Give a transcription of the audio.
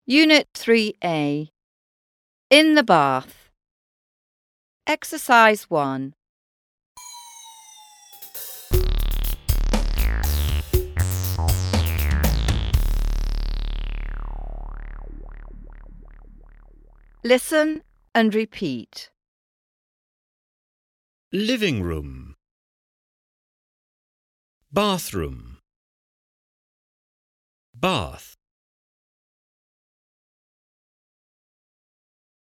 Unit 3A. In the bath. Exercise 1. Listen and repeat. Living room, bathroom, bath.